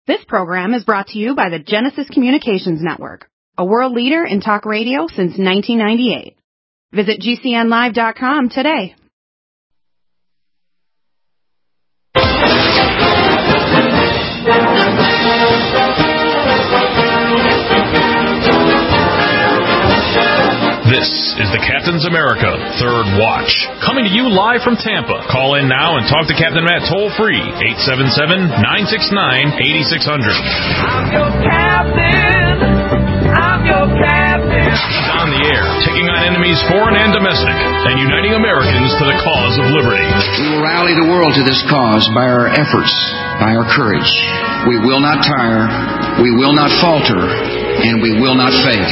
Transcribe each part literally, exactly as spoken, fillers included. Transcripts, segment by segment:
This program is brought to you by the Genesis Communications Network, a world leader in talk radio since nineteen ninety-eight. Visit G C N live dot com today. This is the Captain's America Third Watch, coming to you live from Tampa. Call in now and talk to Captain Matt toll-free, eight seven seven, nine six nine, eight six zero zero. I'm your captain. I'm your captain. He's on the air, taking on enemies foreign and domestic, and uniting Americans to the cause of liberty. We will rally the world to this cause by our efforts, by our courage. We will not tire, we will not falter, and we will not fail.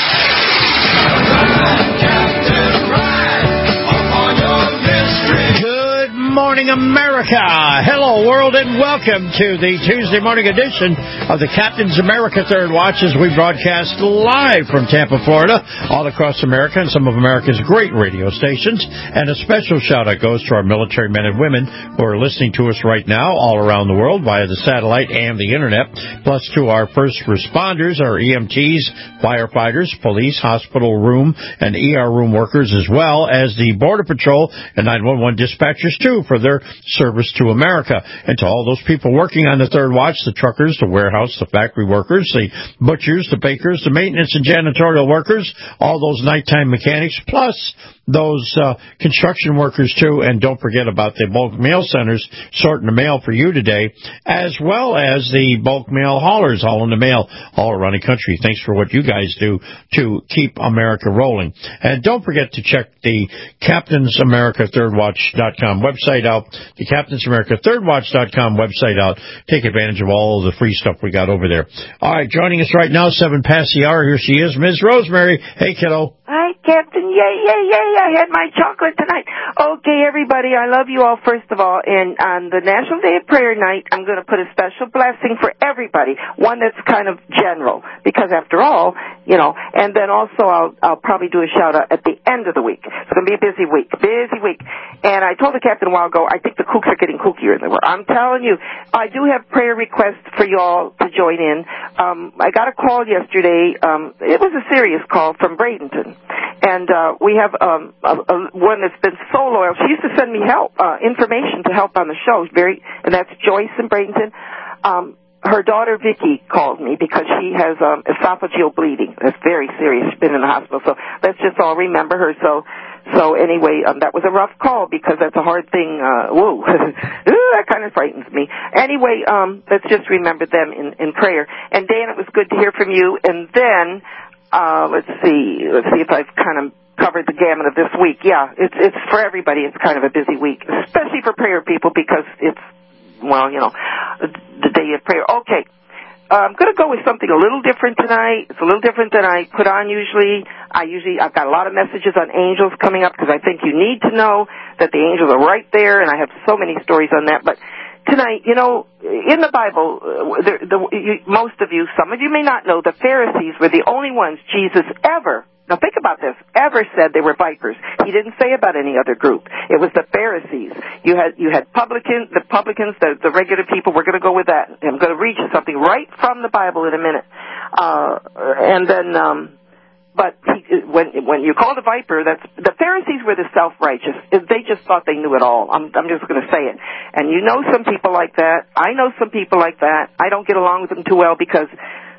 Good morning, America. Hello, world, and welcome to the Tuesday morning edition of the Captain's America Third Watch as we broadcast live from Tampa, Florida, all across America and some of America's great radio stations. And a special shout-out goes to our military men and women who are listening to us right now all around the world via the satellite and the Internet, plus to our first responders, our E M Ts, firefighters, police, hospital room, and E R room workers, as well as the Border Patrol and nine one one dispatchers, too, for their service to America. And to all those people working on the Third Watch, the truckers, the warehouse, the factory workers, the butchers, the bakers, the maintenance and janitorial workers, all those nighttime mechanics, plus those uh, construction workers, too. And don't forget about the bulk mail centers sorting the mail for you today, as well as the bulk mail haulers hauling the mail all around the country. Thanks for what you guys do to keep America rolling. And don't forget to check the Captain's America Third Watch dot com website out, the Captain's America Third Watch dot com website out. Take advantage of all of the free stuff we got over there. All right, joining us right now, seven past the hour. Here she is, Miz Rosemary. Hey, kiddo. Hi, Captain. Yay, yay, yay. I had my chocolate tonight. Okay, everybody, I love you all, first of all. And on the National Day of Prayer night, I'm going to put a special blessing for everybody, one that's kind of general, because after all, you know, and then also I'll, I'll probably do a shout-out at the end of the week. It's going to be a busy week, busy week. And I told the captain a while ago, I think the kooks are getting kookier in the world. I'm telling you, I do have prayer requests for you all to join in. Um, I got a call yesterday. Um, it was a serious call from Bradenton. And uh, we have um, a, a, one that's been so loyal. She used to send me help, uh, information to help on the show. Very, and that's Joyce in Bradenton. Um, her daughter Vicky called me because she has um, esophageal bleeding. That's very serious. She's been in the hospital. So let's just all remember her. So, so anyway, um, that was a rough call because that's a hard thing. Uh, whoa, that kind of frightens me. Anyway, um, let's just remember them in, in prayer. And Dan, it was good to hear from you. And then. Uh, let's see, let's see if I've kind of covered the gamut of this week. Yeah, it's, it's for everybody. It's kind of a busy week, especially for prayer people because it's, well, you know, the day of prayer. Okay. Uh, I'm going to go with something a little different tonight. It's a little different than I put on usually. I usually, I've got a lot of messages on angels coming up because I think you need to know that the angels are right there, and I have so many stories on that. But tonight, you know, in the Bible, uh, the, the, you, most of you, some of you may not know, the Pharisees were the only ones Jesus ever, now think about this, ever said they were vipers. He didn't say about any other group. It was the Pharisees. You had you had publicans, the publicans, the, the regular people. We're going to go with that. I'm going to read you something right from the Bible in a minute. Uh, and then... Um, But he, when when you call the viper, that's the Pharisees were the self-righteous. They just thought they knew it all. I'm I'm just going to say it. And you know some people like that. I know some people like that. I don't get along with them too well because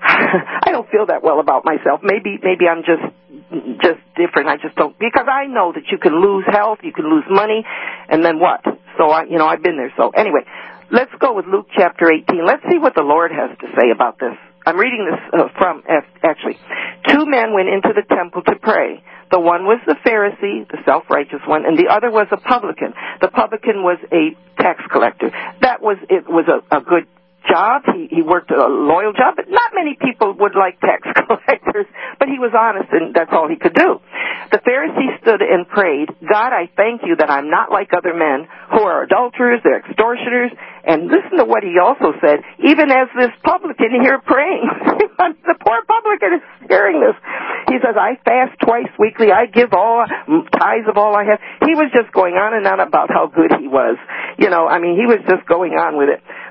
I don't feel that well about myself. Maybe maybe I'm just just different. I just don't, because I know that you can lose health, you can lose money, and then what? So I you know I've been there. So anyway, let's go with Luke chapter eighteen. Let's see what the Lord has to say about this. I'm reading this uh, from, actually. Two men went into the temple to pray. The one was the Pharisee, the self-righteous one, and the other was a publican. The publican was a tax collector. That was, it was a, a good job. He, he worked a loyal job, but not many people would like tax collectors, but he was honest, and that's all he could do. The Pharisee stood and prayed, God, I thank you that I'm not like other men who are adulterers, they're extortioners, and listen to what he also said, even as this publican here praying. The poor publican is hearing this. He says, I fast twice weekly, I give all tithes of all I have. He was just going on and on about how good he was. You know, I mean, he was just going on with it.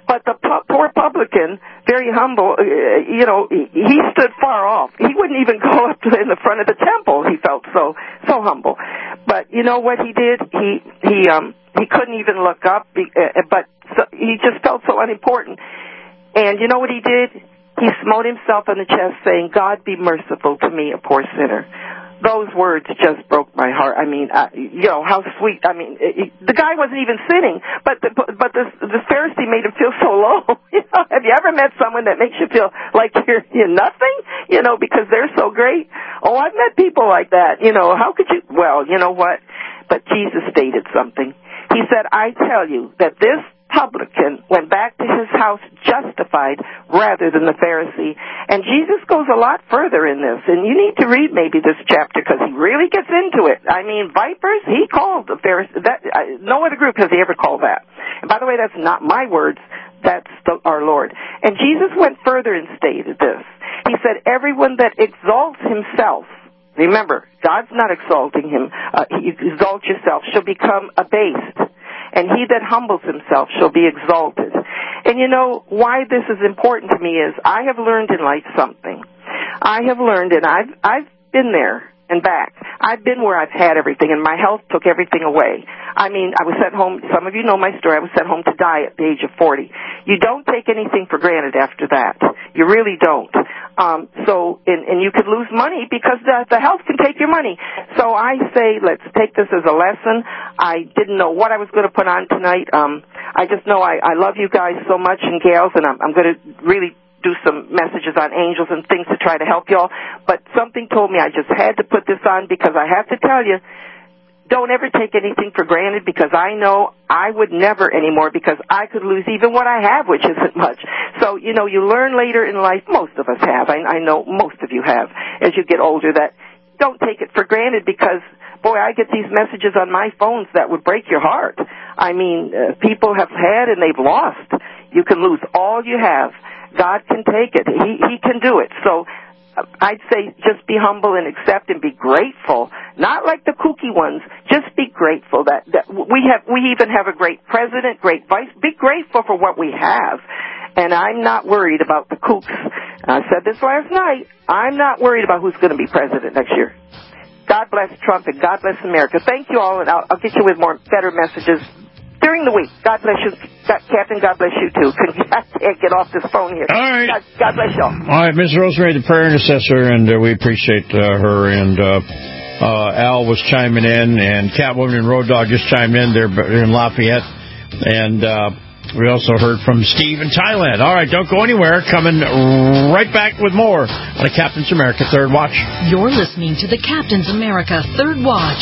But the pu- poor publican, very humble, uh, you know, he, he stood far off. He wouldn't even go up to in the front of the temple. He felt so so humble. But you know what he did? He he um he couldn't even look up. Uh, but so, he just felt so unimportant. And you know what he did? He smote himself on the chest, saying, "God, be merciful to me, a poor sinner." Those words just broke my heart. I mean, uh, you know, how sweet. I mean, it, it, the guy wasn't even sinning, but the, but the, the Pharisee made him feel so low. You know, have you ever met someone that makes you feel like you're, you're nothing, you know, because they're so great? Oh, I've met people like that. You know, how could you? Well, you know what? But Jesus stated something. He said, "I tell you that this publican went back to his house justified rather than the Pharisee." And Jesus goes a lot further in this, and you need to read maybe this chapter because he really gets into it. I mean, vipers, he called the Pharisee. That, uh, no other group has he ever called that. And by the way, that's not my words. That's the, our Lord. And Jesus went further and stated this. He said, "Everyone that exalts himself," remember, God's not exalting him, uh, he exalts yourself, "shall become abased. And he that humbles himself shall be exalted." And you know, why this is important to me is I have learned in life something. I have learned, and I've, I've been there and back. I've been where I've had everything, and my health took everything away. I mean, I was sent home, some of you know my story, I was sent home to die at the age of forty. You don't take anything for granted after that. You really don't. Um, so, and, and you could lose money because the, the health can take your money. So I say, let's take this as a lesson. I didn't know what I was going to put on tonight. Um, I just know I, I love you guys so much and gals, and I'm, I'm going to really do some messages on angels and things to try to help y'all. But something told me I just had to put this on because I have to tell you, don't ever take anything for granted, because I know I would never anymore, because I could lose even what I have, which isn't much. So, you know, you learn later in life, most of us have, I, I know most of you have, as you get older, that don't take it for granted, because, boy, I get these messages on my phones that would break your heart. I mean, uh, people have had and they've lost. You can lose all you have. God can take it. He, he can do it. So I'd say just be humble and accept and be grateful. Not like the kooky ones. Just be grateful that, that we have, we even have a great president, great vice. Be grateful for what we have. And I'm not worried about the kooks. I said this last night. I'm not worried about who's going to be president next year. God bless Trump and God bless America. Thank you all, and I'll, I'll get you with more better messages during the week. God bless you, God, Captain. God bless you, too. I can't get off this phone here. All right. God, God bless you all. All right, Miz Rosemary, the prayer intercessor, and uh, we appreciate uh, her. And uh, uh, Al was chiming in, and Catwoman and Road Dog just chimed in there in Lafayette. And uh, we also heard from Steve in Thailand. All right, don't go anywhere. Coming right back with more on the Captain's America Third Watch. You're listening to the Captain's America Third Watch.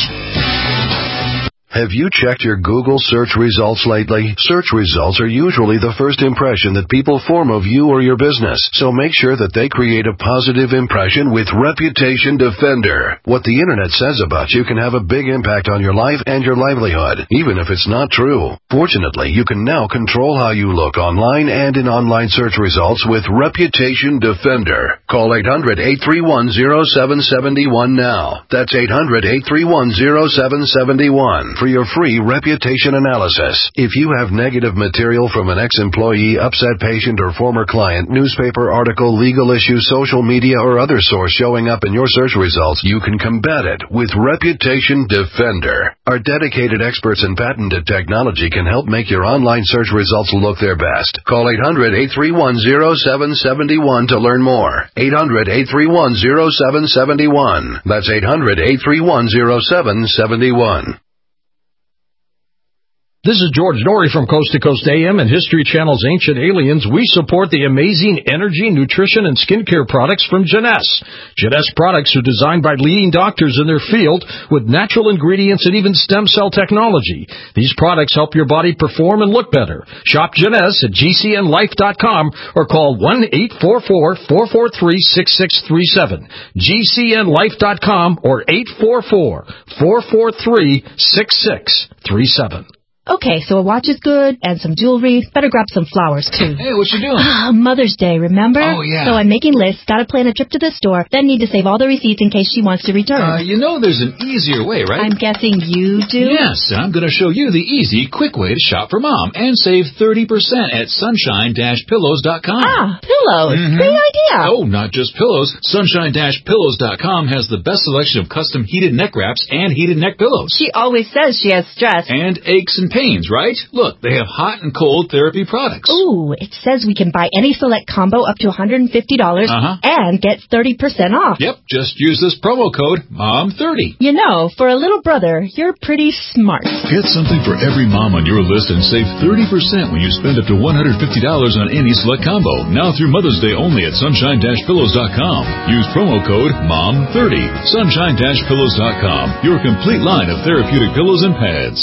Have you checked your Google search results lately? Search results are usually the first impression that people form of you or your business, so make sure that they create a positive impression with Reputation Defender. What the Internet says about you can have a big impact on your life and your livelihood, even if it's not true. Fortunately, you can now control how you look online and in online search results with Reputation Defender. Call eight hundred, eight three one, zero seven seven one now. That's eight hundred, eight three one, zero seven seven one. For your free reputation analysis. If you have negative material from an ex-employee, upset patient, or former client, newspaper article, legal issue, social media, or other source showing up in your search results, you can combat it with Reputation Defender. Our dedicated experts in patented technology can help make your online search results look their best. Call eight hundred, eight three one, zero seven seven one to learn more. eight hundred, eight three one, zero seven seven one. That's eight hundred, eight three one, zero seven seven one. This is George Norrie from Coast to Coast A M and History Channel's Ancient Aliens. We support the amazing energy, nutrition, and skincare products from Jeunesse. Jeunesse products are designed by leading doctors in their field with natural ingredients and even stem cell technology. These products help your body perform and look better. Shop Jeunesse at G C N life dot com or call one eight four four, four four three, six six three seven. G C N life dot com or eight four four, four four three, six six three seven. Okay, so a watch is good, and some jewelry. Better grab some flowers, too. Hey, what you doing? Ah, Mother's Day, remember? Oh, yeah. So I'm making lists, gotta plan a trip to the store, then need to save all the receipts in case she wants to return. Uh, you know there's an easier way, right? I'm guessing you do? Yes, and I'm going to show you the easy, quick way to shop for Mom and save thirty percent at sunshine dash pillows dot com. Ah, pillows. Mm-hmm. Great idea. Oh, not just pillows. sunshine dash pillows dot com has the best selection of custom heated neck wraps and heated neck pillows. She always says she has stress. And aches and pains, right? Look, they have hot and cold therapy products. Ooh, it says we can buy any select combo up to one hundred fifty dollars uh-huh. and get thirty percent off. Yep, just use this promo code mom thirty. You know, for a little brother, you're pretty smart. Get something for every mom on your list and save thirty percent when you spend up to one hundred fifty dollars on any select combo. Now through Mother's Day only at sunshine dash pillows dot com. Use promo code mom thirty. sunshine dash pillows dot com. Your complete line of therapeutic pillows and pads.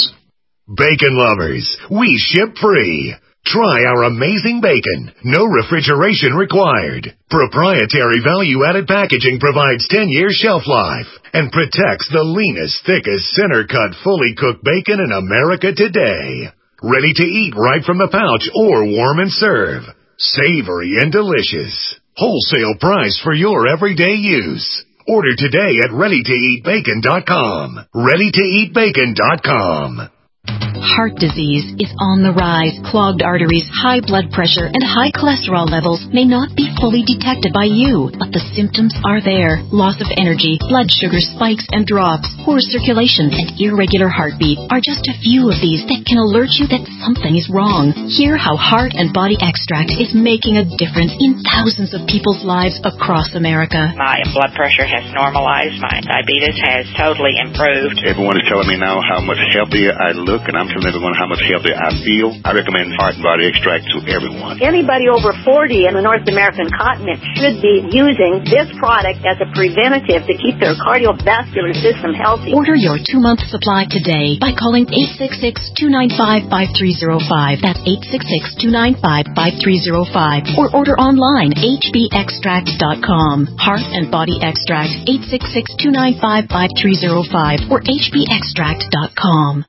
Bacon lovers, we ship free. Try our amazing bacon. No refrigeration required. Proprietary value-added packaging provides ten years shelf life and protects the leanest, thickest, center-cut, fully cooked bacon in America today. Ready to eat right from the pouch or warm and serve. Savory and delicious. Wholesale price for your everyday use. Order today at ready to eat bacon dot com. ready to eat bacon dot com. Heart disease is on the rise. Clogged arteries, high blood pressure, and high cholesterol levels may not be fully detected by you, but the symptoms are there. Loss of energy, blood sugar spikes and drops, poor circulation, and irregular heartbeat are just a few of these that can alert you that something is wrong. Hear how Heart and Body Extract is making a difference in thousands of people's lives across America. My blood pressure has normalized. My diabetes has totally improved. Everyone is telling me now how much healthier I look, and I'm telling everyone how much healthier I feel. I recommend Heart and Body Extract to everyone. Anybody over forty in the North American continent should be using this product as a preventative to keep their cardiovascular system healthy. Order your two-month supply today by calling eight six six, two nine five, five three zero five. That's eight six six, two nine five, five three zero five. Or order online, h b extract dot com. Heart and Body Extract, eight six six, two nine five, five three zero five or h b extract dot com.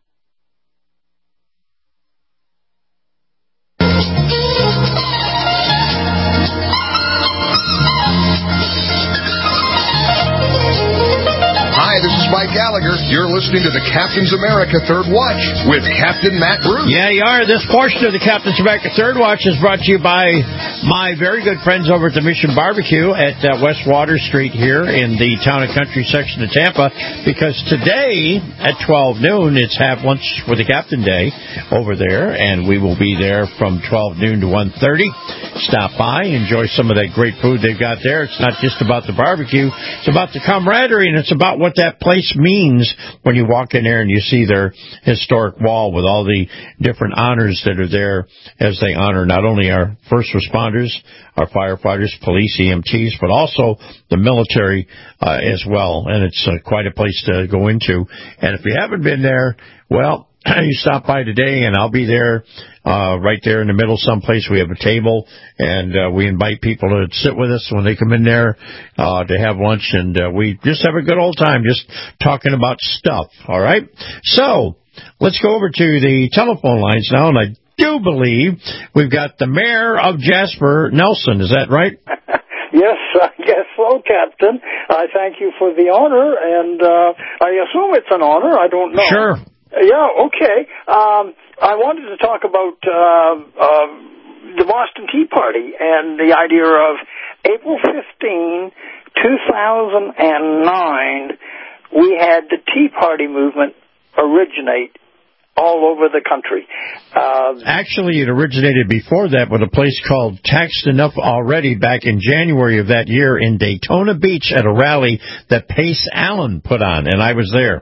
Hi, this is Mike Gallagher. You're listening to the Captain's America Third Watch with Captain Matt Bruce. Yeah, you are. This portion of the Captain's America Third Watch is brought to you by my very good friends over at the Mission Barbecue at uh, West Water Street here in the Town and Country section of Tampa, because today at twelve noon, it's Have Lunch with the Captain Day over there, and we will be there from twelve noon to one thirty. Stop by, enjoy some of that great food they've got there. It's not just about the barbecue. It's about the camaraderie, and it's about what that place means when you walk in there and you see their historic wall with all the different honors that are there as they honor not only our first responders, our firefighters, police, E M Ts, but also the military uh, as well. And it's uh, quite a place to go into. And if you haven't been there, well, you stop by today, and I'll be there uh right there in the middle someplace. We have a table, and uh, we invite people to sit with us when they come in there uh to have lunch, and uh, we just have a good old time just talking about stuff, all right? So let's go over to the telephone lines now, and I do believe we've got the mayor of Jasper, Nelson. Is that right? Yes, I guess so, Captain. I thank you for the honor, and uh I assume it's an honor. I don't know. Sure. Yeah, okay. Um, I wanted to talk about uh, uh, the Boston Tea Party and the idea of April fifteenth, two thousand nine, we had the Tea Party movement originate all over the country. Uh, Actually, it originated before that with a place called Taxed Enough Already back in January of that year in Daytona Beach at a rally that Pace Allen put on, and I was there.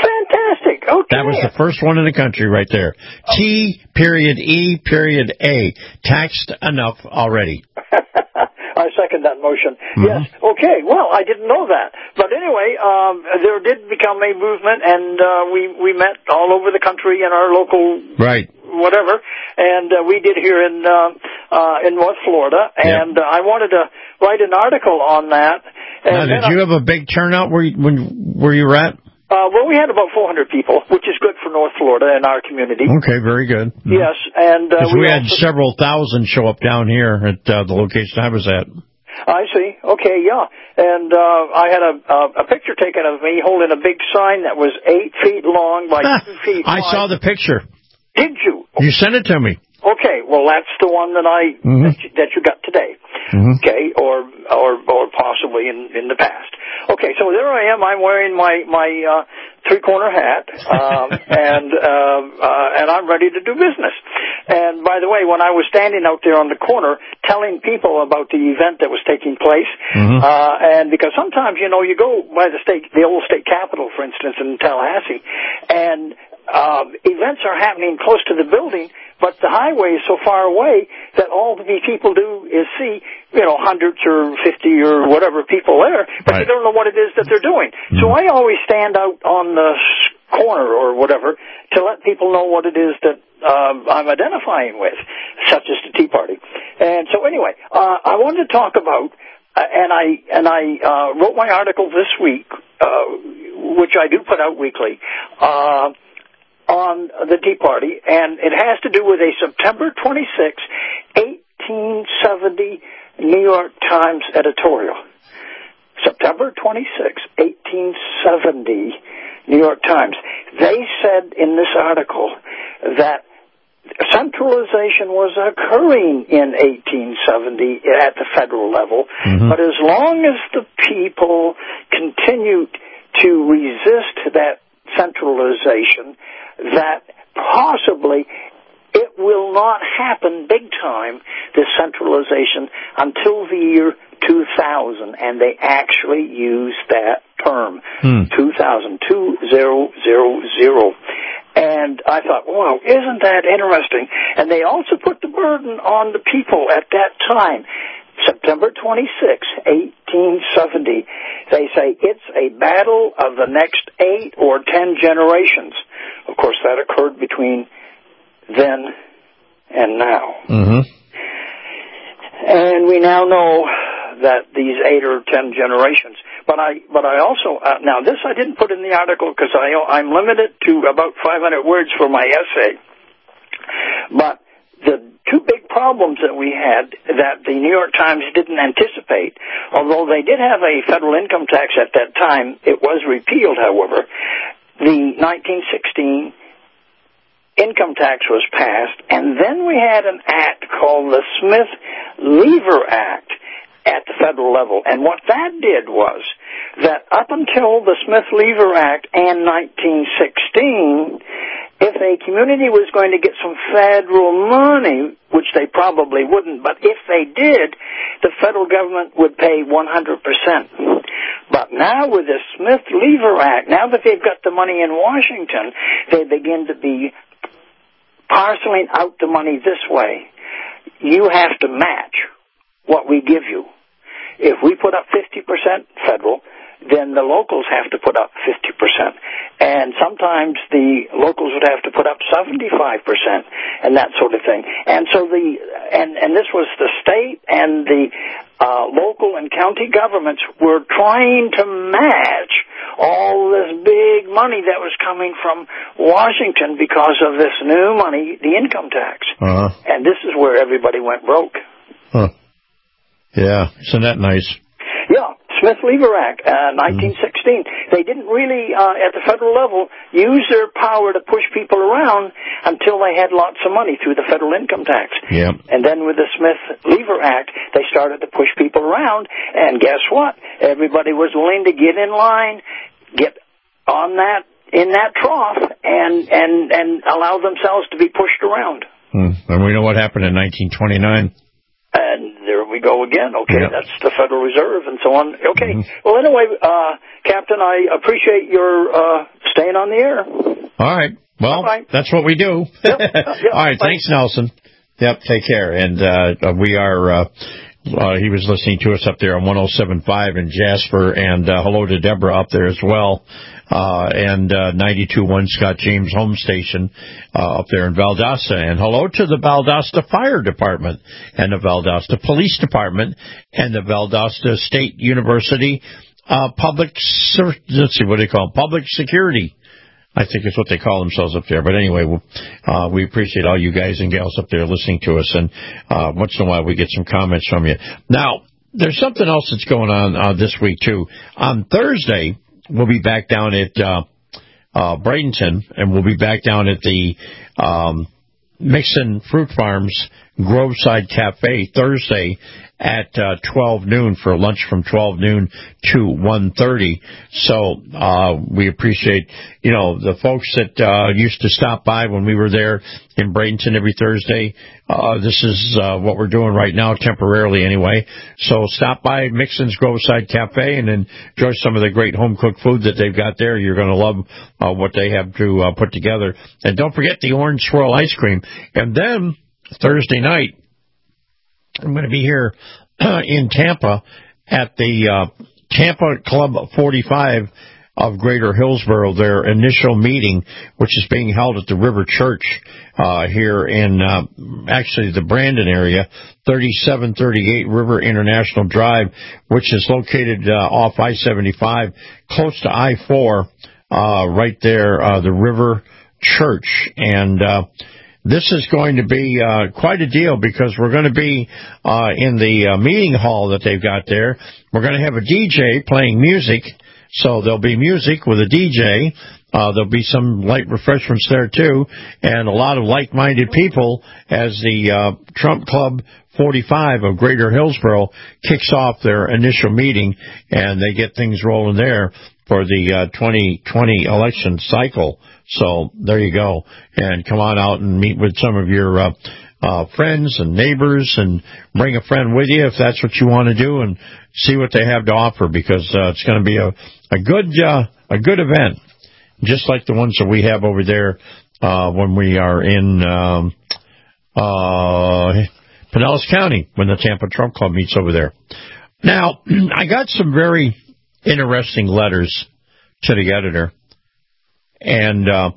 Okay. That was the first one in the country right there. Oh. T, period, E, period, A. Taxed enough already. I second that motion. Mm-hmm. Yes. Okay. Well, I didn't know that. But anyway, um, there did become a movement, and uh, we, we met all over the country in our local... Right. Whatever. And uh, we did here in uh, uh, in North Florida. And yep. uh, I wanted to write an article on that. And now, did you I, have a big turnout where you, when, where you were at? Uh, well, we had about four hundred people, which is good for North Florida and our community. Okay, very good. Yes, and uh, we, we had also, several thousand show up down here at uh, the location I was at. I see. Okay, yeah. And uh, I had a, uh, a picture taken of me holding a big sign that was eight feet long by two feet I wide. saw the picture. Did you? You sent it to me. Okay, well, that's the one that I mm-hmm. that, you, that you got today. Mm-hmm. Okay, or or or possibly in in the past. Okay, so there I am. I'm wearing my my uh, three corner hat, um, and uh, uh, and I'm ready to do business. And by the way, when I was standing out there on the corner telling people about the event that was taking place, mm-hmm. uh, and because sometimes you know you go by the state, the old state capitol, for instance, in Tallahassee, and uh, events are happening close to the building. But the highway is so far away that all the people do is see, you know, hundreds or fifty or whatever people there, but right. they don't know what it is that they're doing. Mm. So I always stand out on the corner or whatever to let people know what it is that um, I'm identifying with, such as the Tea Party. And so anyway, uh, I wanted to talk about, uh, and I and I uh, wrote my article this week, uh, which I do put out weekly. Uh, on the Tea Party, and it has to do with a September twenty-sixth, eighteen seventy New York Times editorial. September twenty-sixth, eighteen seventy New York Times. They said in this article that centralization was occurring in eighteen seventy at the federal level, mm-hmm. but as long as the people continued to resist that centralization, that possibly it will not happen big time, this centralization, until the year two thousand, and they actually use that term, hmm. two thousand, two thousand. And I thought, wow, isn't that interesting? And they also put the burden on the people at that time. September twenty-sixth, eighteen seventy, they say it's a battle of the next eight or ten generations. Of course, that occurred between then and now. Mm-hmm. And we now know that these eight or ten generations. But I, but I also, uh, now this I didn't put in the article because I, I'm limited to about five hundred words for my essay. But the two big problems that we had that the New York Times didn't anticipate, although they did have a federal income tax at that time, it was repealed, however. The nineteen sixteen income tax was passed, and then we had an act called the Smith-Lever Act at the federal level. And what that did was that up until the Smith-Lever Act and nineteen sixteen, if a community was going to get some federal money, which they probably wouldn't, but if they did, the federal government would pay one hundred percent. But now with the Smith-Lever Act, now that they've got the money in Washington, they begin to be parceling out the money this way. You have to match what we give you. If we put up fifty percent federal, then the locals have to put up fifty percent. And sometimes the locals would have to put up seventy-five percent and that sort of thing. And so the, and, and this was the state and the uh, local and county governments were trying to match all this big money that was coming from Washington because of this new money, the income tax. Uh-huh. And this is where everybody went broke. Huh. Yeah, isn't that nice? Yeah, Smith-Lever Act, uh, nineteen sixteen. Mm-hmm. They didn't really, uh, at the federal level, use their power to push people around until they had lots of money through the federal income tax. Yep. And then with the Smith-Lever Act, they started to push people around, and guess what? Everybody was willing to get in line, get on that, in that trough, and, and, and allow themselves to be pushed around. Hmm. And we know what happened in nineteen twenty-nine. And there we go again. Okay, yep. That's the Federal Reserve and so on. Okay. Mm-hmm. Well, anyway, uh, Captain, I appreciate your uh, staying on the air. All right. Well, Bye-bye. That's what we do. Yep. Yep. All right. Bye. Thanks, Nelson. Yep. Take care. And uh, we are. Uh, uh, he was listening to us up there on one oh seven point five in Jasper, and uh, hello to Deborah up there as well. Uh, and uh, ninety-two point one Scott James Home Station uh, up there in Valdosta. And hello to the Valdosta Fire Department and the Valdosta Police Department and the Valdosta State University uh, public, let's see, what do they call it? Public security. I think it's what they call themselves up there. But anyway, uh, we appreciate all you guys and gals up there listening to us. And uh, once in a while we get some comments from you. Now, there's something else that's going on uh, this week, too. On Thursday, we'll be back down at uh, uh, Bradenton, and we'll be back down at the um, Mixon Fruit Farms Groveside Cafe Thursday at uh, twelve noon for lunch from twelve noon to one thirty. So uh, we appreciate, you know, the folks that uh, used to stop by when we were there in Bradenton every Thursday. Uh, this is uh, what we're doing right now, temporarily anyway. So stop by Mixon's Groveside Cafe and enjoy some of the great home-cooked food that they've got there. You're going to love uh, what they have to uh, put together. And don't forget the orange swirl ice cream. And then Thursday night, I'm going to be here in Tampa at the uh, Tampa Club forty-five of Greater Hillsborough, their initial meeting, which is being held at the River Church uh, here in uh, actually the Brandon area, thirty-seven thirty-eight River International Drive, which is located uh, off I seventy-five, close to I four, uh, right there, uh, the River Church. And uh this is going to be uh, quite a deal because we're going to be uh, in the uh, meeting hall that they've got there. We're going to have a D J playing music, so there'll be music with a D J. Uh, there'll be some light refreshments there, too, and a lot of like-minded people as the uh, Trump Club forty-five of Greater Hillsborough kicks off their initial meeting, and they get things rolling there for the uh, twenty twenty election cycle. So there you go. And come on out and meet with some of your uh, uh, friends and neighbors and bring a friend with you if that's what you want to do and see what they have to offer because uh, it's going to be a, a good uh, a good event, just like the ones that we have over there uh, when we are in um, uh, Pinellas County when the Tampa Trump Club meets over there. Now, I got some very interesting letters to the editor. And uh,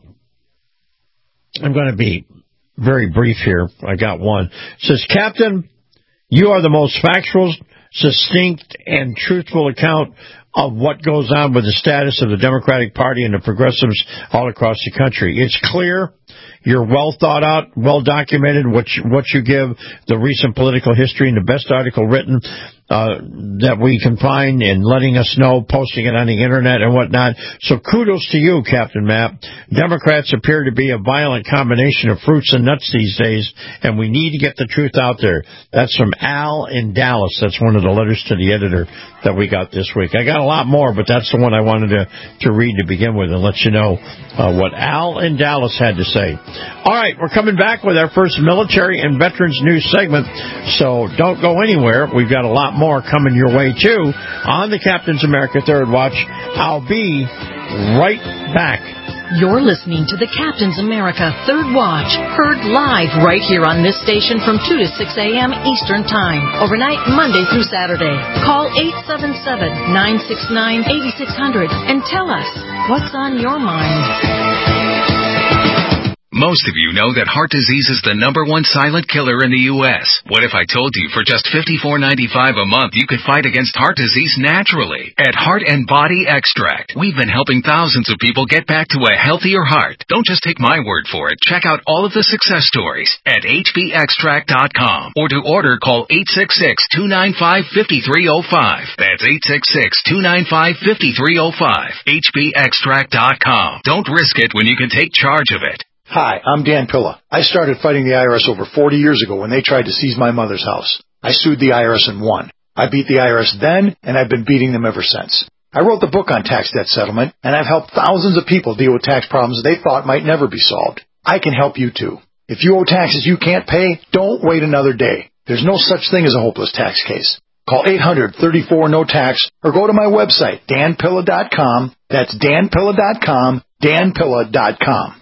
I'm going to be very brief here. I got one. It says, Captain, you are the most factual, succinct, and truthful account of what goes on with the status of the Democratic Party and the progressives all across the country. It's clear. You're well thought out, well documented, what you, what you give the recent political history and the best article written uh, that we can find and letting us know, posting it on the internet and whatnot. So kudos to you, Captain Matt. Democrats appear to be a violent combination of fruits and nuts these days, and we need to get the truth out there. That's from Al in Dallas. That's one of the letters to the editor that we got this week. I got a lot more, but that's the one I wanted to, to read to begin with and let you know uh, what Al in Dallas had to say. All right, we're coming back with our first military and veterans news segment, so don't go anywhere. We've got a lot more coming your way, too, on the Captain's America Third Watch. I'll be right back. You're listening to the Captain's America Third Watch, heard live right here on this station from two to six a.m. Eastern Time, overnight Monday through Saturday. Call eight seven seven, nine six nine, eight six zero zero and tell us what's on your mind. Most of you know that heart disease is the number one silent killer in the U S What if I told you for just fifty-four ninety-five a month you could fight against heart disease naturally? At Heart and Body Extract, we've been helping thousands of people get back to a healthier heart. Don't just take my word for it. Check out all of the success stories at H B extract dot com. Or to order, call eight six six, two nine five, five three zero five. That's eight six six, two nine five, five three zero five. H B extract dot com. Don't risk it when you can take charge of it. Hi, I'm Dan Pilla. I started fighting the I R S over forty years ago when they tried to seize my mother's house. I sued the I R S and won. I beat the I R S then, and I've been beating them ever since. I wrote the book on tax debt settlement, and I've helped thousands of people deal with tax problems they thought might never be solved. I can help you too. If you owe taxes you can't pay, don't wait another day. There's no such thing as a hopeless tax case. Call eight hundred, thirty-four, no tax, or go to my website, dan pilla dot com. That's dan pilla dot com, dan pilla dot com.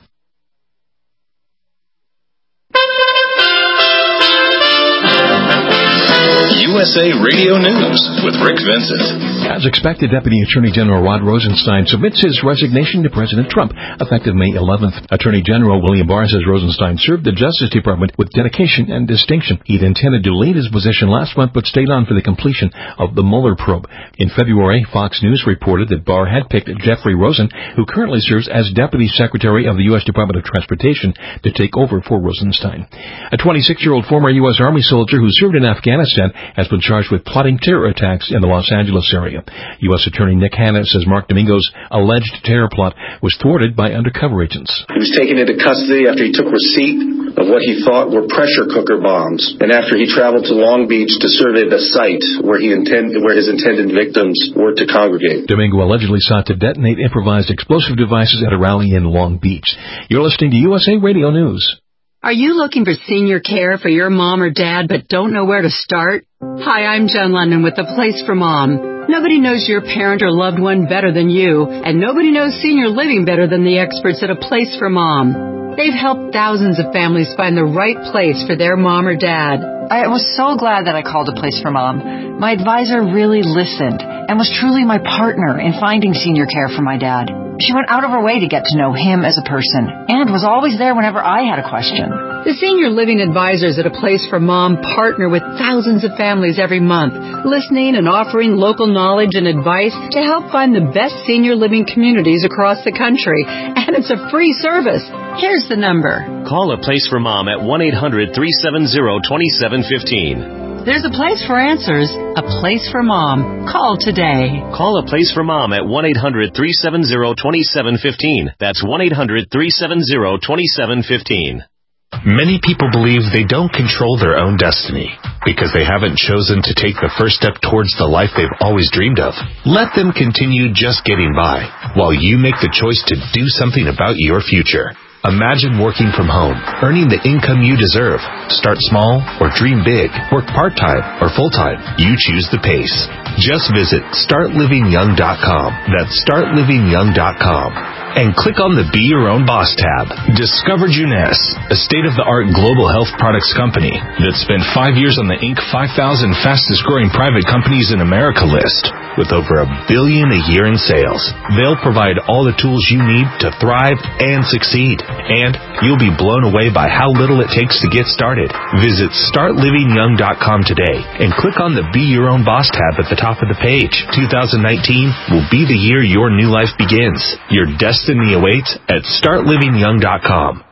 U S A Radio News with Rick Vincent. As expected, Deputy Attorney General Rod Rosenstein submits his resignation to President Trump, effective May eleventh. Attorney General William Barr says Rosenstein served the Justice Department with dedication and distinction. He'd intended to leave his position last month, but stayed on for the completion of the Mueller probe. In February, Fox News reported that Barr had picked Jeffrey Rosen, who currently serves as Deputy Secretary of the U S Department of Transportation, to take over for Rosenstein. A twenty-six-year-old former U S Army soldier who served in Afghanistan has been charged with plotting terror attacks in the Los Angeles area. U S Attorney Nick Hanna says Mark Domingo's alleged terror plot was thwarted by undercover agents. He was taken into custody after he took receipt of what he thought were pressure cooker bombs, and after he traveled to Long Beach to survey the site where he intend, where his intended victims were to congregate. Domingo allegedly sought to detonate improvised explosive devices at a rally in Long Beach. You're listening to U S A Radio News. Are you looking for senior care for your mom or dad but don't know where to start? Hi, I'm Jen London with The Place for Mom. Nobody knows your parent or loved one better than you, and nobody knows senior living better than the experts at A Place for Mom. They've helped thousands of families find the right place for their mom or dad. I was so glad that I called A Place for Mom. My advisor really listened and was truly my partner in finding senior care for my dad. She went out of her way to get to know him as a person and was always there whenever I had a question. The senior living advisors at A Place for Mom partner with thousands of families every month, listening and offering local knowledge and advice to help find the best senior living communities across the country. And it's a free service. Here's the number. Call A Place for Mom at one eight hundred three seven zero two seven one five. There's a place for answers, a place for mom. Call today. Call A Place for Mom at one eight hundred three seven zero two seven one five. That's one eight hundred three seven zero two seven one five. Many people believe they don't control their own destiny because they haven't chosen to take the first step towards the life they've always dreamed of. Let them continue just getting by while you make the choice to do something about your future. Imagine working from home, earning the income you deserve. Start small or dream big. Work part-time or full-time. You choose the pace. Just visit start living young dot com. That's start living young dot com. And click on the Be Your Own Boss tab. Discover Jeunesse, a state-of-the-art global health products company that spent five years on the Inc five thousand fastest-growing private companies in America list with over a billion a year in sales. They'll provide all the tools you need to thrive and succeed. And you'll be blown away by how little it takes to get started. Visit start living young dot com today and click on the Be Your Own Boss tab at the top of the page. twenty nineteen will be the year your new life begins. Your destiny awaits at start living young dot com.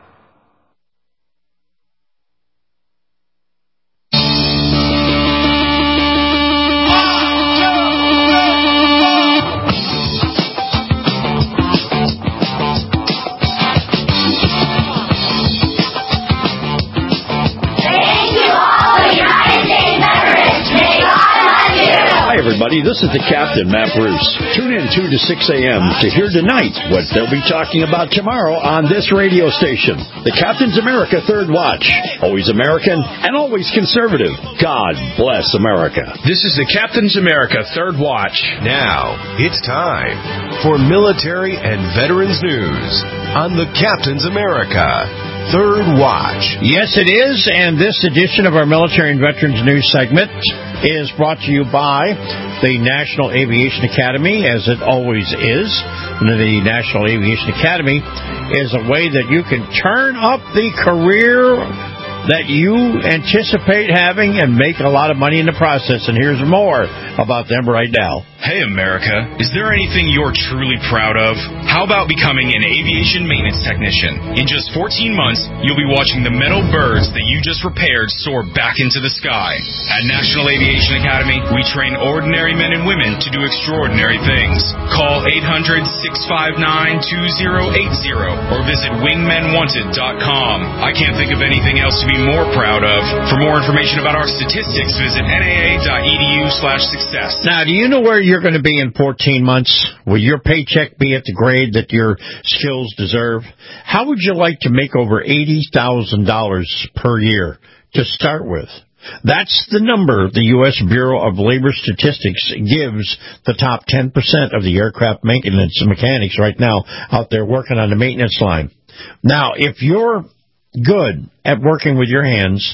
Everybody, this is the Captain, Matt Bruce. Tune in two to six a.m. to hear tonight what they'll be talking about tomorrow on this radio station. The Captain's America Third Watch. Always American and always conservative. God bless America. This is the Captain's America Third Watch. Now, it's time for military and veterans news on the Captain's America Third Watch. Yes, it is, and this edition of our Military and Veterans News segment is brought to you by the National Aviation Academy, as it always is. The National Aviation Academy is a way that you can turn up the career that you anticipate having and make a lot of money in the process. And here's more about them right now. Hey, America, is there anything you're truly proud of? How about becoming an aviation maintenance technician? In just fourteen months, you'll be watching the metal birds that you just repaired soar back into the sky. At National Aviation Academy, we train ordinary men and women to do extraordinary things. Call eight hundred six five nine two zero eight zero or visit wingmen wanted dot com. I can't think of anything else to be more proud of. For more information about our statistics, visit N A A dot E D U slash success. Now, do you know where you're going to be in fourteen months? Will your paycheck be at the grade that your skills deserve? How would you like to make over eighty thousand dollars per year to start with? That's the number the U S Bureau of Labor Statistics gives the top ten percent of the aircraft maintenance mechanics right now out there working on the maintenance line. Now, if you're good at working with your hands,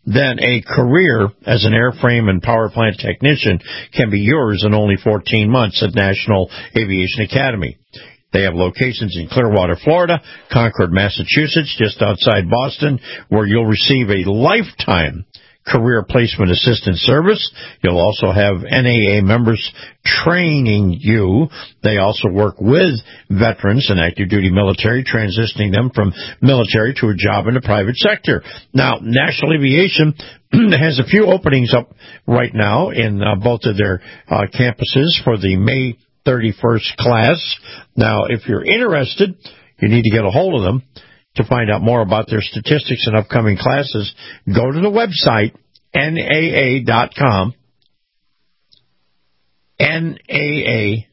then a career as an airframe and power plant technician can be yours in only fourteen months at National Aviation Academy. They have locations in Clearwater, Florida, Concord, Massachusetts, just outside Boston, where you'll receive a lifetime career placement assistance service. You'll also have N A A members training you. They also work with veterans and active duty military, transitioning them from military to a job in the private sector. Now, National Aviation has a few openings up right now in uh, both of their uh, campuses for the May thirty-first class. Now, if you're interested, you need to get a hold of them to find out more about their statistics and upcoming classes. Go to the website, N A A dot com, N A A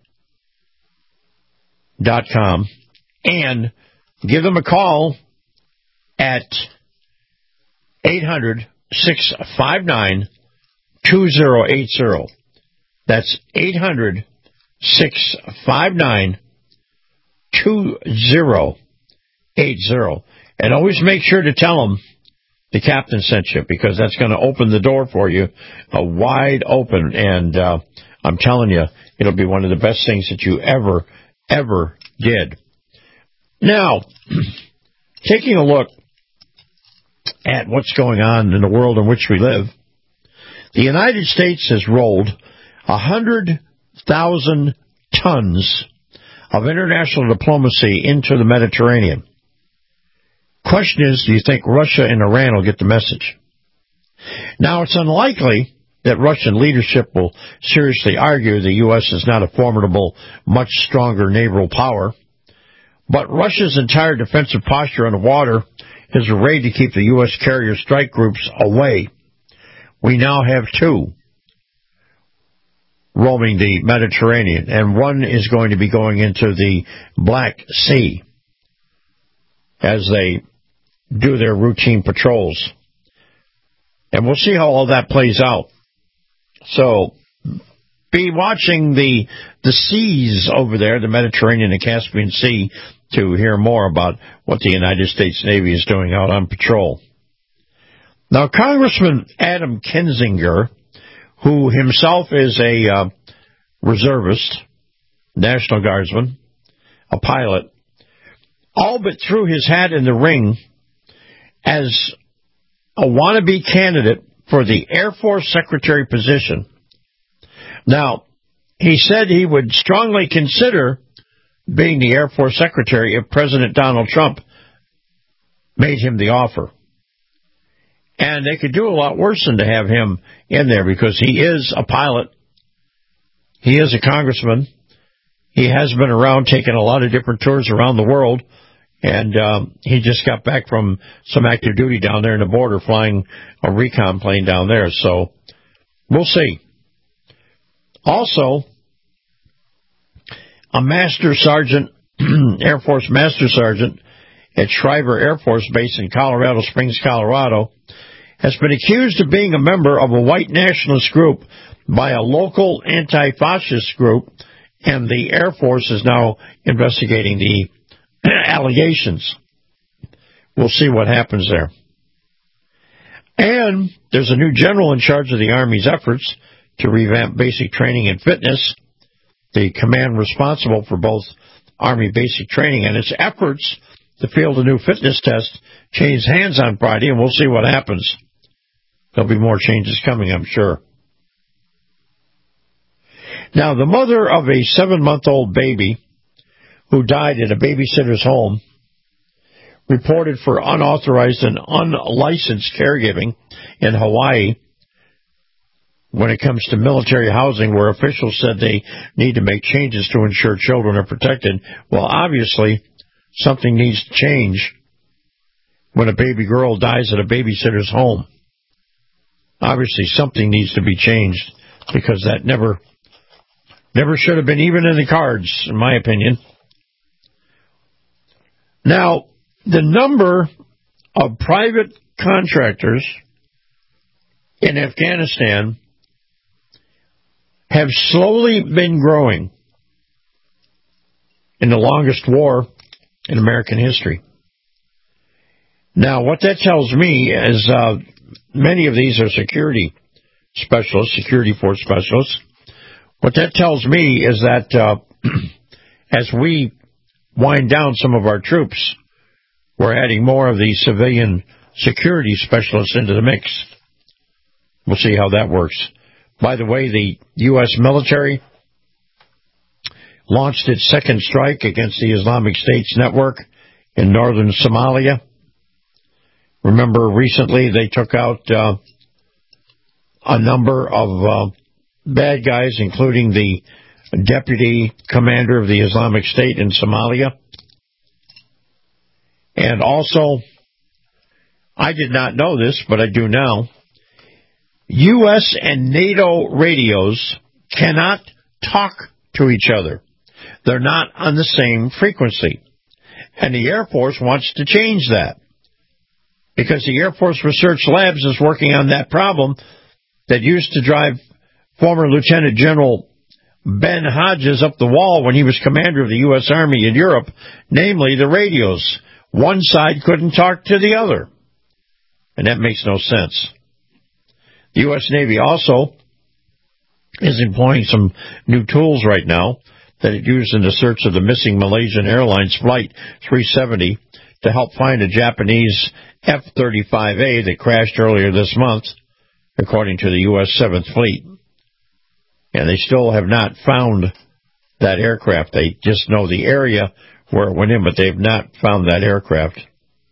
dot com, and give them a call at eight hundred, six five nine, two zero eight zero. That's eight hundred, six five nine, two zero eight zero. And always make sure to tell them the captain sent you, because that's going to open the door for you uh, wide open. And uh, I'm telling you, it'll be one of the best things that you ever, ever did. Now, taking a look at what's going on in the world in which we live, the United States has rolled one hundred thousand tons of international diplomacy into the Mediterranean. Question is, do you think Russia and Iran will get the message? Now, it's unlikely that Russian leadership will seriously argue the U S is not a formidable, much stronger naval power, but Russia's entire defensive posture on the water is arrayed to keep the U S carrier strike groups away. We now have two roaming the Mediterranean, and one is going to be going into the Black Sea as they do their routine patrols. And we'll see how all that plays out. So be watching the the seas over there, the Mediterranean and Caspian Sea, to hear more about what the United States Navy is doing out on patrol. Now, Congressman Adam Kinzinger, who himself is a uh, reservist, National Guardsman, a pilot, all but threw his hat in the ring as a wannabe candidate for the Air Force Secretary position. Now, he said he would strongly consider being the Air Force Secretary if President Donald Trump made him the offer. And they could do a lot worse than to have him in there, because he is a pilot. He is a congressman. He has been around taking a lot of different tours around the world. And um, he just got back from some active duty down there in the border, flying a recon plane down there. So we'll see. Also, a Master Sergeant, Air Force Master Sergeant at Shriver Air Force Base in Colorado Springs, Colorado, has been accused of being a member of a white nationalist group by a local anti-fascist group, and the Air Force is now investigating the allegations. We'll see what happens there. And there's a new general in charge of the Army's efforts to revamp basic training and fitness. The command responsible for both Army basic training and its efforts to field a new fitness test changed hands on Friday, and we'll see what happens. There'll be more changes coming, I'm sure. Now, the mother of a seven-month-old baby who died in a babysitter's home reported for unauthorized and unlicensed caregiving in Hawaii when it comes to military housing, where officials said they need to make changes to ensure children are protected. Well, obviously, something needs to change when a baby girl dies at a babysitter's home. Obviously, something needs to be changed, because that never, never should have been even in the cards, in my opinion. Now, the number of private contractors in Afghanistan have slowly been growing in the longest war in American history. Now, what that tells me is uh, many of these are security specialists, security force specialists. What that tells me is that uh, as we wind down some of our troops, we're adding more of the civilian security specialists into the mix. We'll see how that works. By the way, the U S military launched its second strike against the Islamic State's network in northern Somalia. Remember, recently they took out uh, a number of uh, bad guys, including the deputy commander of the Islamic State in Somalia. And also, I did not know this, but I do now, U S and NATO radios cannot talk to each other. They're not on the same frequency. And the Air Force wants to change that, because the Air Force Research Labs is working on that problem that used to drive former Lieutenant General Ben Hodges up the wall when he was commander of the U S Army in Europe, namely the radios. One side couldn't talk to the other, and that makes no sense. The U S Navy also is employing some new tools right now that it used in the search of the missing Malaysian Airlines Flight three seventy to help find a Japanese F thirty-five A that crashed earlier this month, according to the U S seventh Fleet. And they still have not found that aircraft. They just know the area where it went in, but they've not found that aircraft.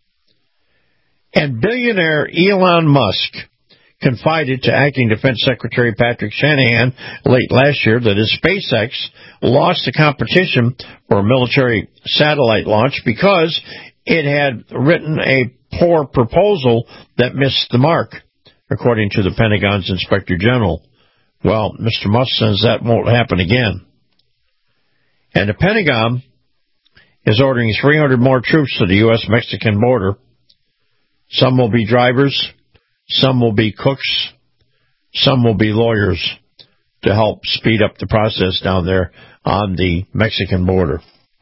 And billionaire Elon Musk confided to Acting Defense Secretary Patrick Shanahan late last year that his SpaceX lost the competition for a military satellite launch because it had written a poor proposal that missed the mark, according to the Pentagon's Inspector General. Well, Mister Musk says that won't happen again. And the Pentagon is ordering three hundred more troops to the U S Mexican border. Some will be drivers, some will be cooks, some will be lawyers to help speed up the process down there on the Mexican border.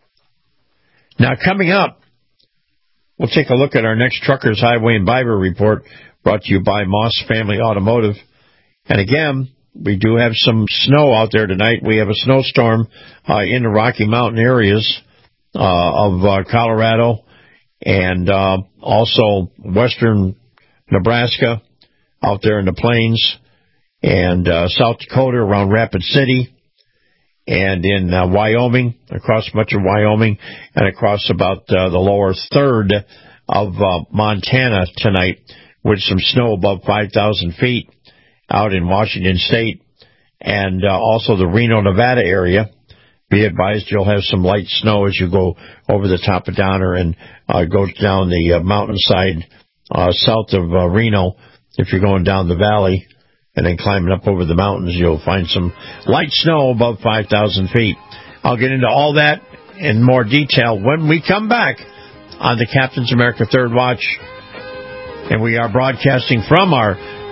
Now, coming up, we'll take a look at our next Truckers, Highway and Byway report, brought to you by Moss Family Automotive. And again, we do have some snow out there tonight. We have a snowstorm uh, in the Rocky Mountain areas uh, of uh, Colorado and uh, also western Nebraska, out there in the plains, and uh, South Dakota around Rapid City, and in uh, Wyoming, across much of Wyoming, and across about uh, the lower third of uh, Montana tonight, with some snow above five thousand feet out in Washington State, and uh, also the Reno, Nevada area. Be advised you'll have some light snow as you go over the top of Donner and uh, go down the uh, mountainside uh, south of uh, Reno. If you're going down the valley and then climbing up over the mountains, you'll find some light snow above five thousand feet. I'll get into all that in more detail when we come back on the Captain's America Third Watch. And we are broadcasting from our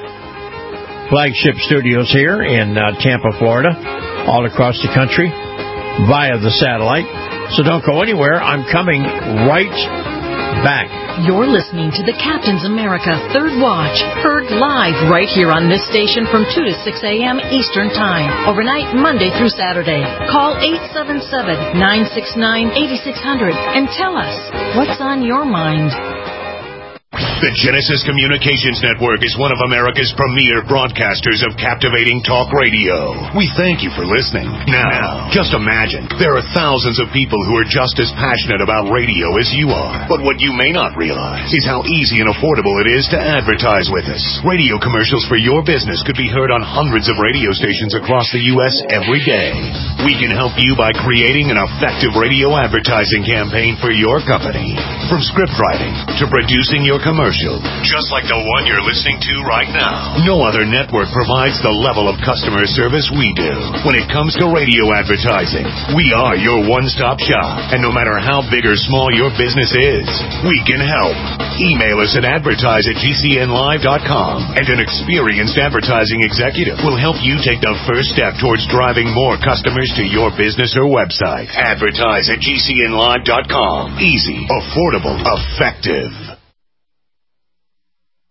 flagship studios here in uh, Tampa, Florida, all across the country via the satellite. So don't go anywhere. I'm coming right back. You're listening to the Captain's America Third Watch, heard live right here on this station from two to six a.m. Eastern Time, overnight Monday through Saturday. Call eight seven seven, nine six nine, eight six zero zero and tell us what's on your mind. The Genesis Communications Network is one of America's premier broadcasters of captivating talk radio. We thank you for listening. Now, just imagine, there are thousands of people who are just as passionate about radio as you are. But what you may not realize is how easy and affordable it is to advertise with us. Radio commercials for your business could be heard on hundreds of radio stations across the U S every day. We can help you by creating an effective radio advertising campaign for your company. From script writing to producing your commercial, just like the one you're listening to right now. No other network provides the level of customer service we do. When it comes to radio advertising, we are your one-stop shop. And no matter how big or small your business is, we can help. Email us at advertise at g c n live dot com, and an experienced advertising executive will help you take the first step towards driving more customers to your business or website. Advertise at g c n live dot com. Easy, affordable, effective.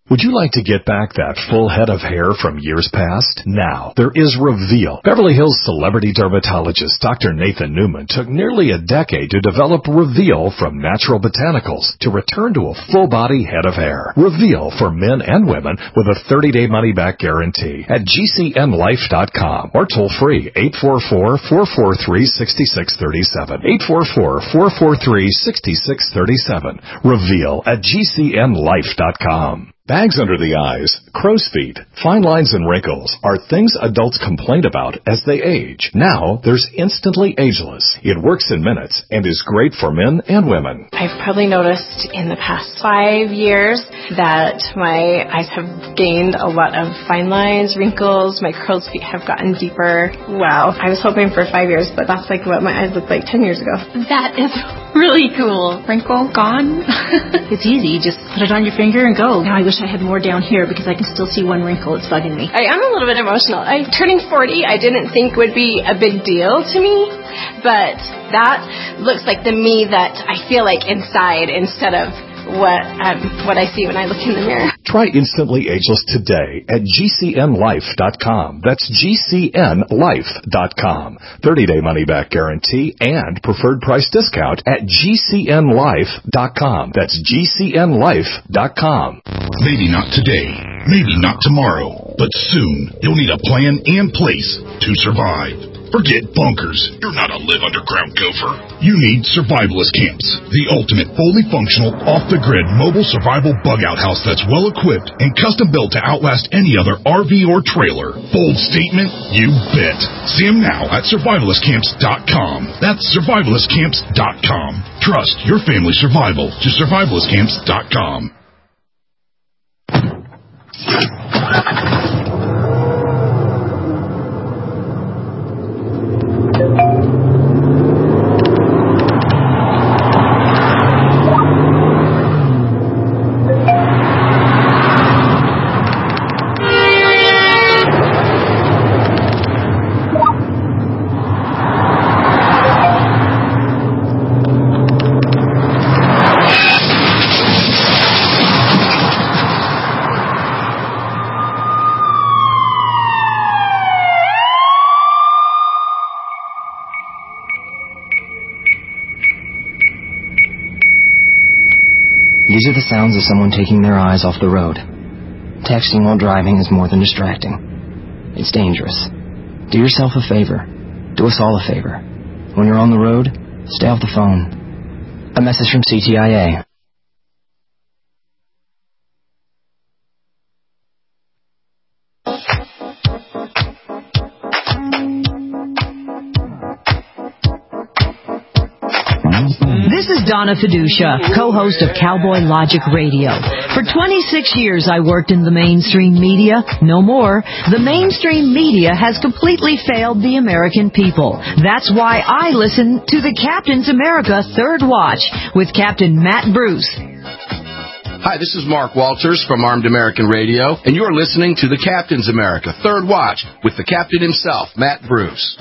Would you like to get back that full head of hair from years past? Now, there is Reveal. Beverly Hills celebrity dermatologist Doctor Nathan Newman took nearly a decade to develop Reveal from natural botanicals to return to a full-body head of hair. Reveal for men and women with a thirty-day money-back guarantee at G C N life dot com or toll-free eight four four, four four three, six six three seven. eight four four, four four three, six six three seven. Reveal at G C N life dot com. Bags under the eyes, crow's feet, fine lines and wrinkles are things adults complain about as they age. Now, there's Instantly Ageless. It works in minutes and is great for men and women. I've probably noticed in the past five years that my eyes have gained a lot of fine lines, wrinkles, my crow's feet have gotten deeper. Wow. I was hoping for five years, but that's like what my eyes looked like ten years ago. That is really cool. Wrinkle gone. It's easy. Just put it on your finger and go. Now I wish I had more down here because I can still see one wrinkle. It's bugging me. I am a little bit emotional. I turning forty I didn't think would be a big deal to me, but that looks like the me that I feel like inside instead of what um, what I see when I look in the mirror. Try Instantly Ageless today at G C N life dot com. That's G C N life dot com. thirty-day money-back guarantee and preferred price discount at G C N life dot com. That's G C N life dot com. Maybe not today, maybe not tomorrow, but soon you'll need a plan and place to survive. Forget bunkers. You're not a live underground gopher. You need Survivalist Camps, the ultimate fully functional, off-the-grid mobile survival bug-out house that's well-equipped and custom-built to outlast any other R V or trailer. Bold statement? You bet. See them now at survivalist camps dot com. That's survivalist camps dot com. Trust your family's survival to survivalist camps dot com. These are the sounds of someone taking their eyes off the road. Texting while driving is more than distracting. It's dangerous. Do yourself a favor. Do us all a favor. When you're on the road, stay off the phone. A message from C T I A. This is Donna Fiducia, co-host of Cowboy Logic Radio. For twenty-six years I worked in the mainstream media. No more. The mainstream media has completely failed the American people. That's why I listen to the Captain's America Third Watch with Captain Matt Bruce. Hi, this is Mark Walters from Armed American Radio, and you're listening to the Captain's America Third Watch with the captain himself, Matt Bruce.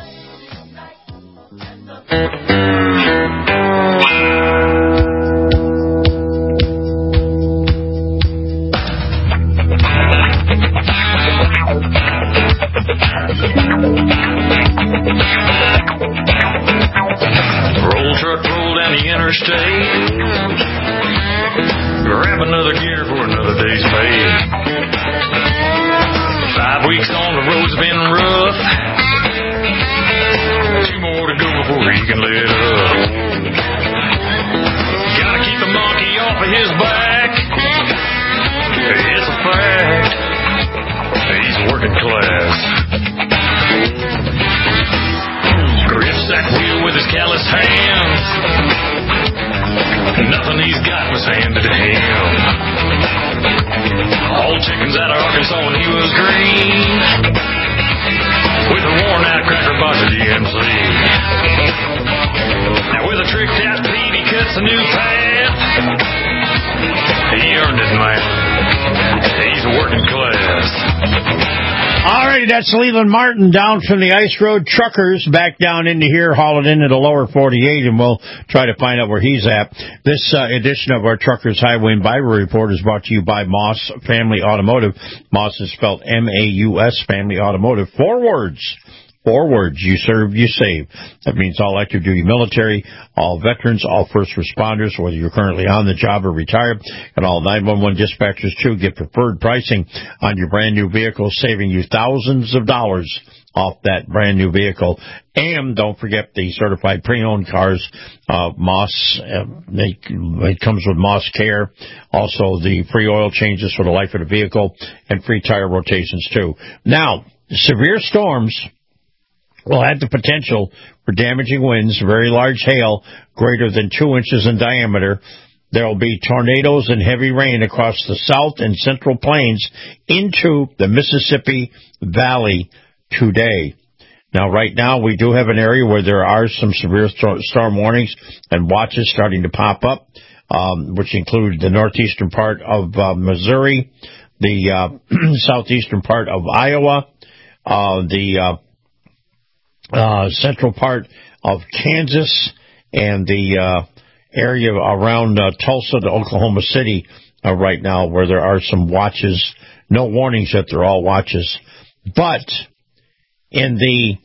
Roll truck, roll down the interstate. Grab another gear for another day's pay. Five weeks on the road's been rough. Two more to go before he can let up. Gotta keep the monkey off of his back. It's a fact. He's working class. Grip sack wheel with his calloused hands. Nothing he's got was handed to him. All chickens out of Arkansas when he was green. With a worn out cracker box of G M C. Now with a tricked out Pete he cuts a new path. He earned it, man. He's working class. All righty, that's Leland Martin down from the Ice Road Truckers back down into here, hauling into the lower forty-eight, and we'll try to find out where he's at. This uh, edition of our Truckers Highway and Byway Report is brought to you by Moss Family Automotive. Moss is spelled M A U S, Family Automotive. Four words. Four words. You serve, you save. That means all active duty military, all veterans, all first responders, whether you're currently on the job or retired, and all nine one one dispatchers too get preferred pricing on your brand new vehicle, saving you thousands of dollars off that brand new vehicle. And don't forget the certified pre-owned cars, uh, Moss, uh, they, it comes with Moss Care. Also the free oil changes for the life of the vehicle and free tire rotations too. Now, severe storms will have the potential for damaging winds, very large hail, greater than two inches in diameter. There will be tornadoes and heavy rain across the south and central plains into the Mississippi Valley today. Now, right now, we do have an area where there are some severe storm warnings and watches starting to pop up, um, which include the northeastern part of uh, Missouri, the uh, southeastern part of Iowa, uh, the uh, Uh, central part of Kansas, and the uh, area around uh, Tulsa to Oklahoma City uh, right now, where there are some watches. No warnings yet, they're all watches. But in the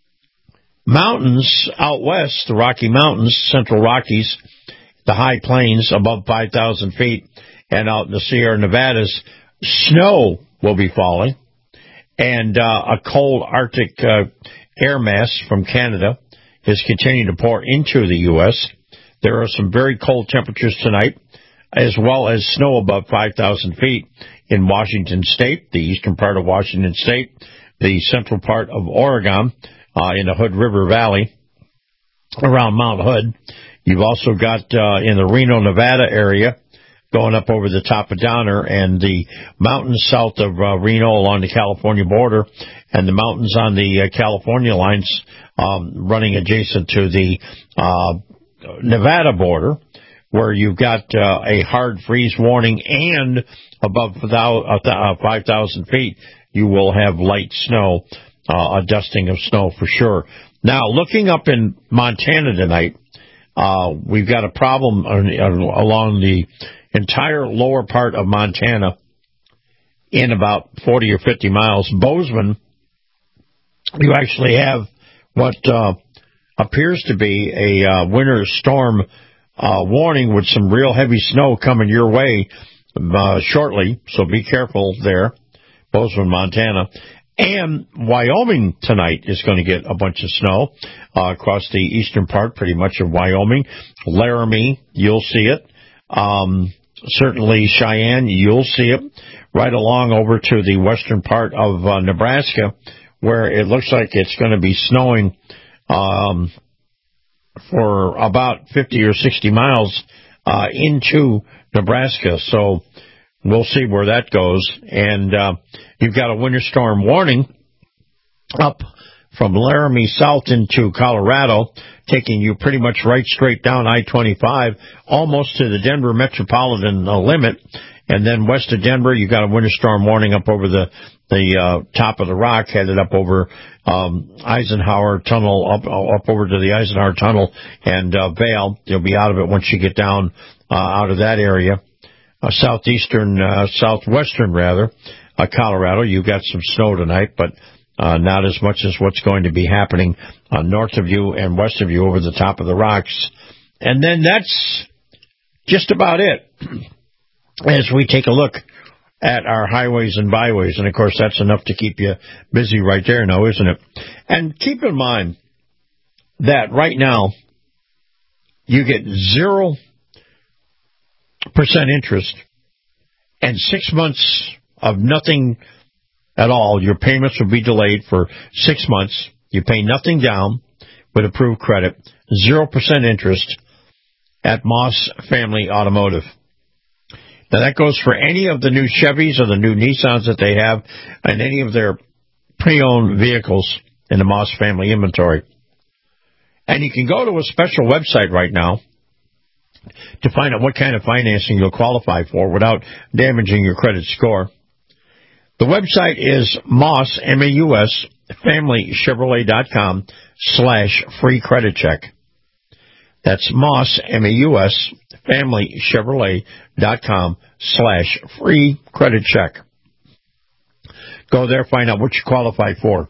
mountains out west, the Rocky Mountains, Central Rockies, the high plains above five thousand feet, and out in the Sierra Nevadas, snow will be falling, and uh, a cold Arctic uh, air mass from Canada is continuing to pour into the U S. There are some very cold temperatures tonight, as well as snow above five thousand feet in Washington State, the eastern part of Washington State, the central part of Oregon, uh, in the Hood River Valley, around Mount Hood. You've also got uh, in the Reno, Nevada area, going up over the top of Donner, and the mountains south of uh, Reno along the California border, and the mountains on the uh, California lines um, running adjacent to the uh, Nevada border, where you've got uh, a hard freeze warning, and above five thousand feet, you will have light snow, uh, a dusting of snow for sure. Now, looking up in Montana tonight, uh, we've got a problem along the entire lower part of Montana in about forty or fifty miles. Bozeman, you actually have what uh, appears to be a uh, winter storm uh, warning with some real heavy snow coming your way uh, shortly, so be careful there, Bozeman, Montana. And Wyoming tonight is going to get a bunch of snow uh, across the eastern part, pretty much of Wyoming. Laramie, you'll see it. Um, certainly Cheyenne, you'll see it. Right along over to the western part of uh, Nebraska, where it looks like it's going to be snowing um, for about fifty or sixty miles uh, into Nebraska. So we'll see where that goes. And uh, you've got a winter storm warning up from Laramie south into Colorado, taking you pretty much right straight down I twenty-five, almost to the Denver metropolitan uh, limit. And then west of Denver, you've got a winter storm warning up over the the uh, top of the rock, headed up over um, Eisenhower Tunnel, up up over to the Eisenhower Tunnel and uh, Vale. You'll be out of it once you get down uh, out of that area. Uh, southeastern, uh, southwestern rather, uh, Colorado, you've got some snow tonight, but uh, not as much as what's going to be happening uh, north of you and west of you over the top of the rocks. And then that's just about it as we take a look at our highways and byways. And, of course, that's enough to keep you busy right there now, isn't it? And keep in mind that right now you get zero percent interest and six months of nothing at all. Your payments will be delayed for six months. You pay nothing down with approved credit, zero percent interest at Moss Family Automotive. Now, that goes for any of the new Chevys or the new Nissans that they have and any of their pre-owned vehicles in the Moss Family inventory. And you can go to a special website right now to find out what kind of financing you'll qualify for without damaging your credit score. The website is Moss, M A U S, family chevrolet dot com slash free credit check. That's Moss, M A U S, family chevrolet dot com slash free credit check. Go there, find out what you qualify for.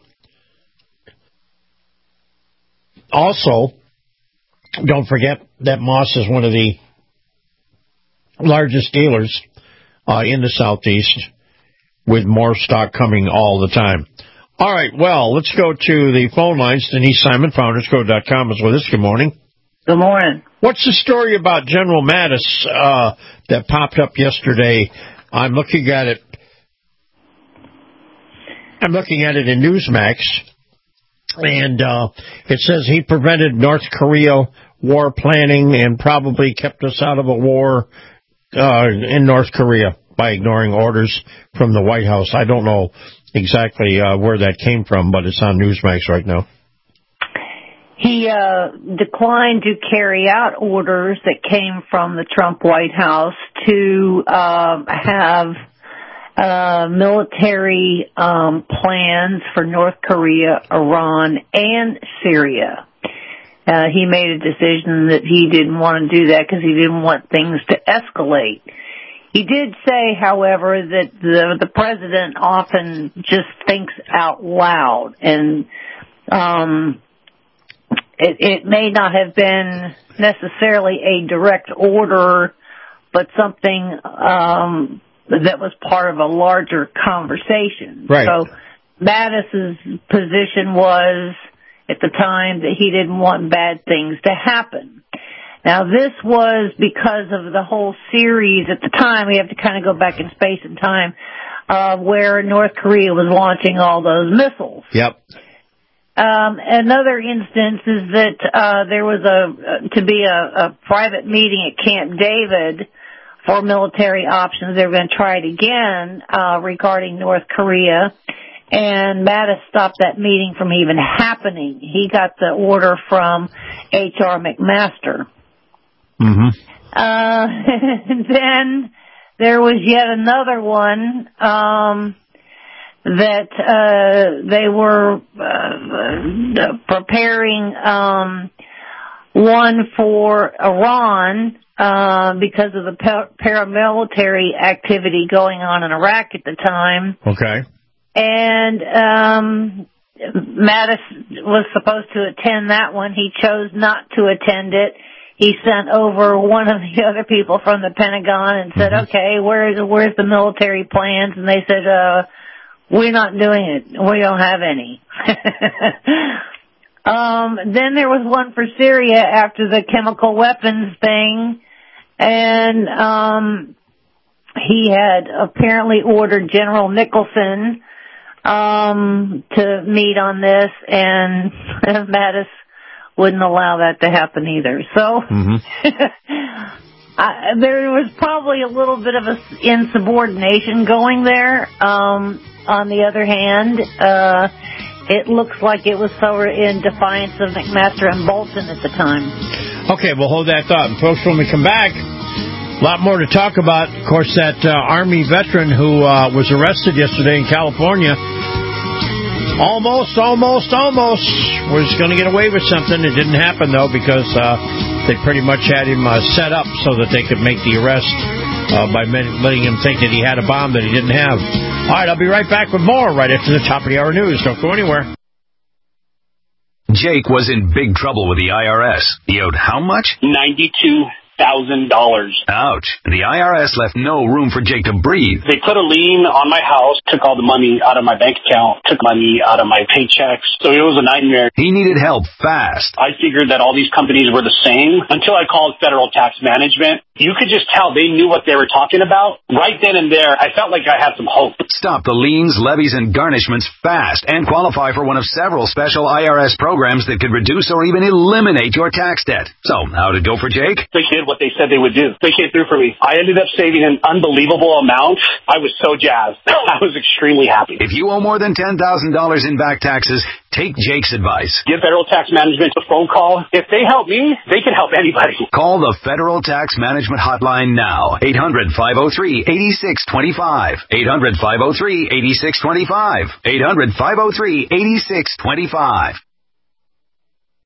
Also, don't forget that Moss is one of the largest dealers uh, in the Southeast, with more stock coming all the time. All right, well, let's go to the phone lines. Denise Simon, founders code dot com, is with us. Good morning. Good morning. What's the story about General Mattis uh, that popped up yesterday? I'm looking at it. I'm looking at it in Newsmax, and uh, it says he prevented North Korea war planning and probably kept us out of a war uh, in North Korea by ignoring orders from the White House. I don't know exactly uh, where that came from, but it's on Newsmax right now. He uh, declined to carry out orders that came from the Trump White House to uh, have uh, military um, plans for North Korea, Iran, and Syria. Uh, he made a decision that he didn't want to do that because he didn't want things to escalate. He did say, however, that the, the president often just thinks out loud, and um, it, it may not have been necessarily a direct order, but something um, that was part of a larger conversation. Right. So Mattis's position was, at the time, that he didn't want bad things to happen. Now, this was because of the whole series at the time. We have to kind of go back in space and time, uh, where North Korea was launching all those missiles. Yep. Um, another instance is that uh, there was a to be a, a private meeting at Camp David for military options. They were going to try it again uh, regarding North Korea. And Mattis stopped that meeting from even happening. He got the order from H R McMaster. Mm-hmm. Uh, and then there was yet another one um, that uh, they were uh, preparing um, one for Iran uh, because of the par- paramilitary activity going on in Iraq at the time. Okay. And um, Mattis was supposed to attend that one. He chose not to attend it. He sent over one of the other people from the Pentagon and said, mm-hmm. okay, where's, where's the military plans? And they said, uh, we're not doing it. We don't have any. um, then there was one for Syria after the chemical weapons thing. And um, he had apparently ordered General Nicholson um, to meet on this, and Mattis wouldn't allow that to happen either. So mm-hmm. I, there was probably a little bit of a insubordination going there. Um, on the other hand, uh, it looks like it was sort of in defiance of McMaster and Bolton at the time. Okay, we'll hold that thought. And folks, when we come back, a lot more to talk about. Of course, that uh, Army veteran who uh, was arrested yesterday in California almost, almost, almost was going to get away with something. It didn't happen, though, because uh, they pretty much had him uh, set up so that they could make the arrest uh, by letting him think that he had a bomb that he didn't have. All right, I'll be right back with more right after the top of the hour news. Don't go anywhere. Jake was in big trouble with the I R S. He owed how much? ninety-two thousand dollars. Ouch. The I R S left no room for Jake to breathe. They put a lien on my house, took all the money out of my bank account, took money out of my paychecks. So it was a nightmare. He needed help fast. I figured that all these companies were the same until I called Federal Tax Management. You could just tell they knew what they were talking about. Right then and there, I felt like I had some hope. Stop the liens, levies, and garnishments fast and qualify for one of several special I R S programs that could reduce or even eliminate your tax debt. So, how'd it go for Jake? The kid did what they said they would do. They came through for me. I ended up saving an unbelievable amount. I was so jazzed. I was extremely happy. If you owe more than ten thousand dollars in back taxes, take Jake's advice. Give Federal Tax Management a phone call. If they help me, they can help anybody. Call the Federal Tax Management Hotline now. eight hundred, five oh three, eight six two five. eight hundred, five oh three, eight six two five. eight hundred, five oh three, eight six two five.